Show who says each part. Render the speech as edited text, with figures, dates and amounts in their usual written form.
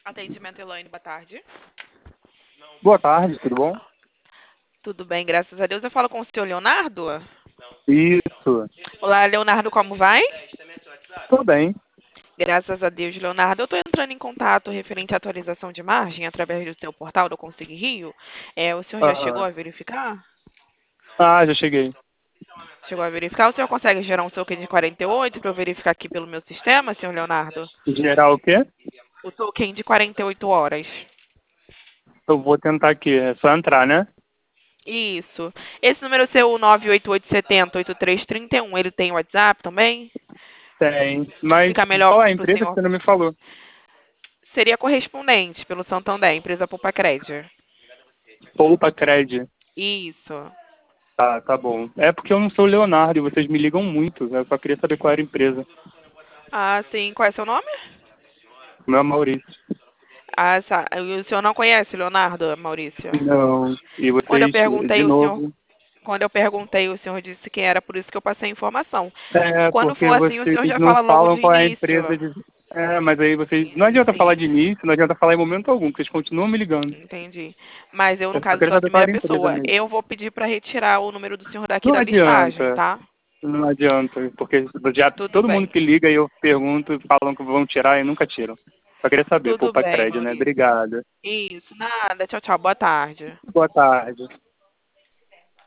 Speaker 1: Atendimento Elaine, boa tarde.
Speaker 2: Boa tarde, tudo bom?
Speaker 1: Tudo bem, graças a Deus. Eu falo com o senhor Leonardo?
Speaker 2: Isso,
Speaker 1: Olá, Leonardo, como vai?
Speaker 2: tudo bem.
Speaker 1: Graças a Deus, Leonardo. Eu estou entrando em contato referente à atualização de margem através do seu portal do Consigo Rio. O senhor já chegou
Speaker 2: Aham.
Speaker 1: a verificar?
Speaker 2: Ah, já cheguei.
Speaker 1: Chegou a verificar? O senhor consegue gerar um token de 48 para eu verificar aqui pelo meu sistema, senhor Leonardo?
Speaker 2: Gerar o quê?
Speaker 1: O token de 48 horas.
Speaker 2: Eu vou tentar aqui, é só entrar, né?
Speaker 1: Isso. Esse número seu, 98870-8331, ele tem WhatsApp também?
Speaker 2: Tem. Mas
Speaker 1: Fica melhor
Speaker 2: qual é a
Speaker 1: para o
Speaker 2: empresa que
Speaker 1: senhor.
Speaker 2: você não me falou?
Speaker 1: Seria correspondente pelo Santander, empresa Poupa Crédito.
Speaker 2: Poupa Cred.
Speaker 1: Isso.
Speaker 2: Tá bom. É porque eu não sou o Leonardo e vocês me ligam muito. Eu só queria saber qual era a empresa.
Speaker 1: Ah, sim. Qual é seu nome?
Speaker 2: O meu é Maurício.
Speaker 1: Ah, tá. E o senhor não conhece Leonardo, Maurício?
Speaker 2: Não. E
Speaker 1: Quando eu
Speaker 2: vocês,
Speaker 1: perguntei,
Speaker 2: de novo.
Speaker 1: o senhor disse que era, por isso que eu passei a informação.
Speaker 2: É,
Speaker 1: Quando
Speaker 2: porque
Speaker 1: for assim, o
Speaker 2: vocês
Speaker 1: senhor já
Speaker 2: não
Speaker 1: fala logo
Speaker 2: falam
Speaker 1: do
Speaker 2: qual é a
Speaker 1: início.
Speaker 2: empresa de. É, mas aí vocês. Não adianta falar
Speaker 1: Sim,
Speaker 2: de início, não adianta falar em momento algum, porque vocês continuam me ligando.
Speaker 1: entendi. Mas eu, no
Speaker 2: Eu só
Speaker 1: caso,
Speaker 2: queria
Speaker 1: sou a
Speaker 2: saber qual
Speaker 1: primeira
Speaker 2: era a empresa
Speaker 1: pessoa.
Speaker 2: mesmo.
Speaker 1: Eu vou pedir para retirar o número do senhor daqui
Speaker 2: Não
Speaker 1: da listagem,
Speaker 2: adianta.
Speaker 1: tá?
Speaker 2: Não adianta, porque já
Speaker 1: Tudo
Speaker 2: todo mundo
Speaker 1: bem.
Speaker 2: que liga e eu pergunto, falam que vão tirar e nunca tiram. Só queria saber,
Speaker 1: Tudo
Speaker 2: poupa
Speaker 1: bem,
Speaker 2: crédito, né?
Speaker 1: Maurício.
Speaker 2: Obrigado.
Speaker 1: Isso, nada. Tchau, tchau. Boa tarde.
Speaker 2: Boa tarde.